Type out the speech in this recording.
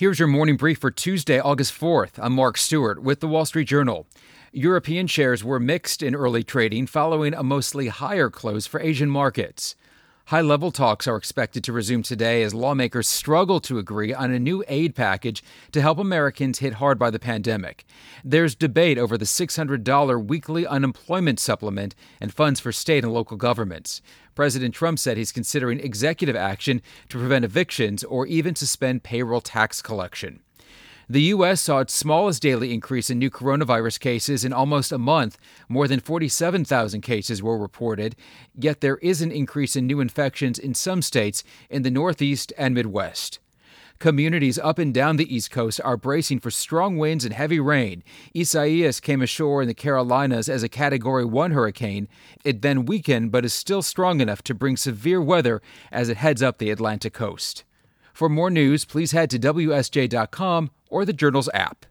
Here's your morning brief for Tuesday, August 4th. I'm Mark Stewart with the Wall Street Journal. European shares were mixed in early trading following a mostly higher close for Asian markets. High-level talks are expected to resume today as lawmakers struggle to agree on a new aid package to help Americans hit hard by the pandemic. There's debate over the $600 weekly unemployment supplement and funds for state and local governments. President Trump said he's considering executive action to prevent evictions or even suspend payroll tax collection. The U.S. saw its smallest daily increase in new coronavirus cases in almost a month. More than 47,000 cases were reported, yet there is an increase in new infections in some states in the Northeast and Midwest. Communities up and down the East Coast are bracing for strong winds and heavy rain. Isaias came ashore in the Carolinas as a Category 1 hurricane. It then weakened but is still strong enough to bring severe weather as it heads up the Atlantic coast. For more news, please head to WSJ.com or the Journal's app.